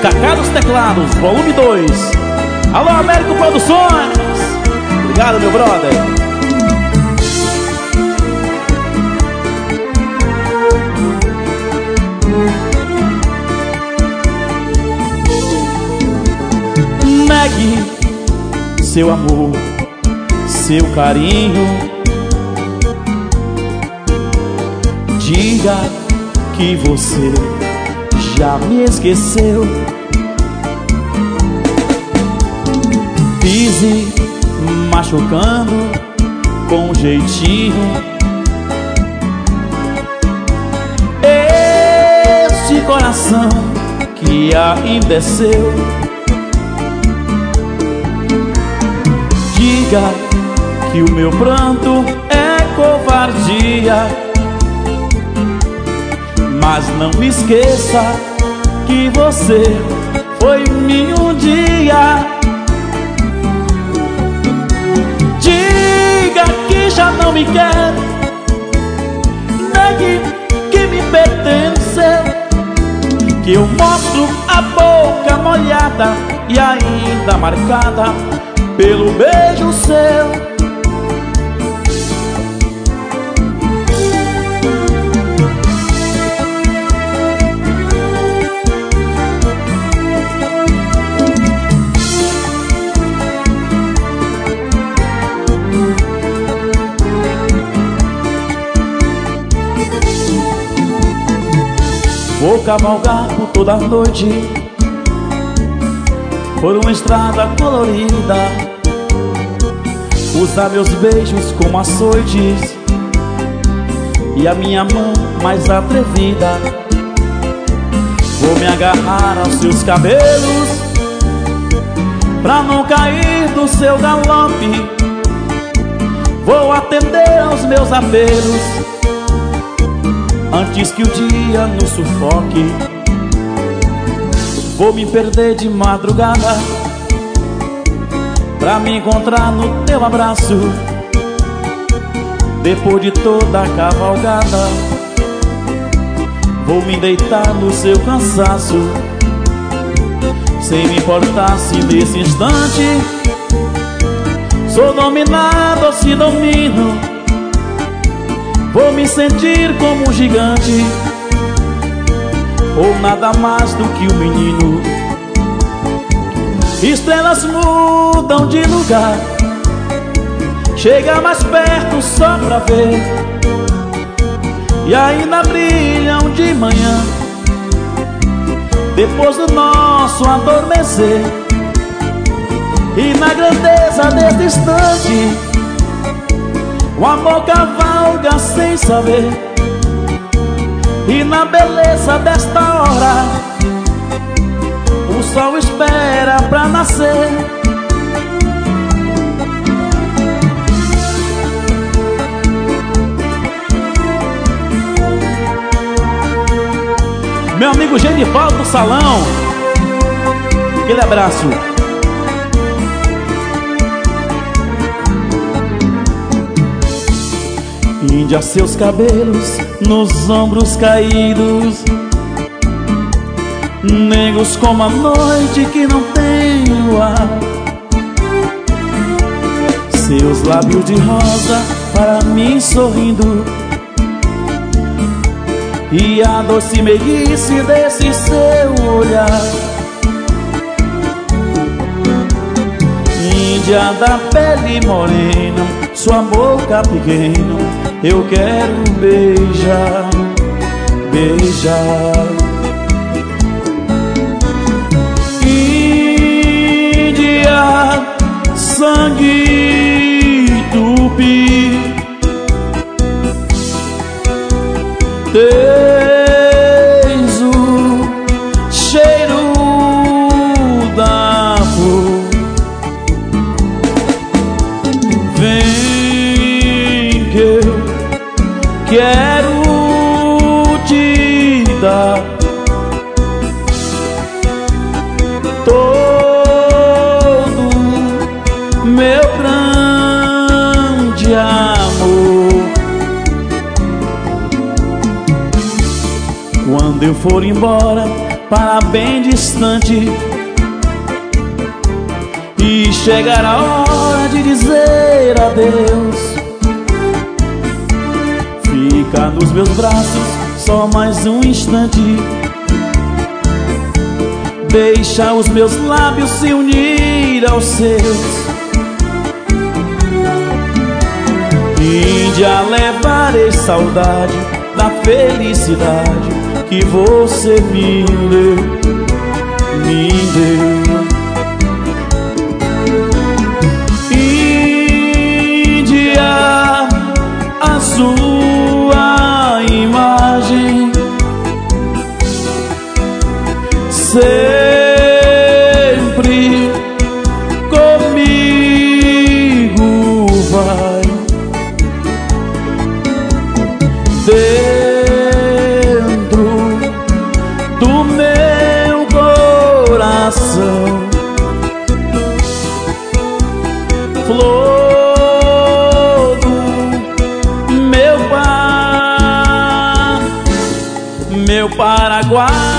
Kaká dos Teclados, volume 2. Alô, Américo Produções. Obrigado, meu brother. Negue seu amor, seu carinho. Diga que você já me esqueceu. Pise machucando com jeitinho este coração que ainda é seu. Diga que o meu pranto é covardia, mas não esqueça que você foi minha um dia. Diga que já não me quer, negue que me pertenceu, que eu mostro a boca molhada e ainda marcada pelo beijo seu. Vou cavalgar por toda a noite, por uma estrada colorida, usar meus beijos como açoites e a minha mão mais atrevida. Vou me agarrar aos seus cabelos pra não cair do seu galope. Vou atender aos meus apelos antes que o dia nos sufoque. Vou me perder de madrugada pra me encontrar no teu abraço. Depois de toda a cavalgada, vou me deitar no seu cansaço, sem me importar se nesse instante sou dominado ou se domino. Vou me sentir como um gigante, ou nada mais do que um menino. Estrelas mudam de lugar, chega mais perto só pra ver, e ainda brilham de manhã, depois do nosso adormecer. E na grandeza deste instante, o amor cavalga sem saber, e na beleza desta hora, o sol espera pra nascer. Meu amigo Genival do Salão, aquele abraço. Índia, seus cabelos nos ombros caídos, negros como a noite que não tem luar. Seus lábios de rosa para mim sorrindo, e a doce meiguice desse seu olhar. Índia da pele morena, sua boca pequena, eu quero beijar, beijar. Índia, sangue tupi, tens o cheiro da flor. Vem que eu quero te dar todo meu grande amor. Quando eu for embora, para bem distante, e chegar a hora de dizer adeus. Fica nos meus braços só mais um instante, deixa os meus lábios se unir aos seus. Índia, levarei saudade da felicidade que você me deu, me deu. Índia, a sua imagem sempre comigo vai, dentro do meu coração. Flor do meu Paraguai.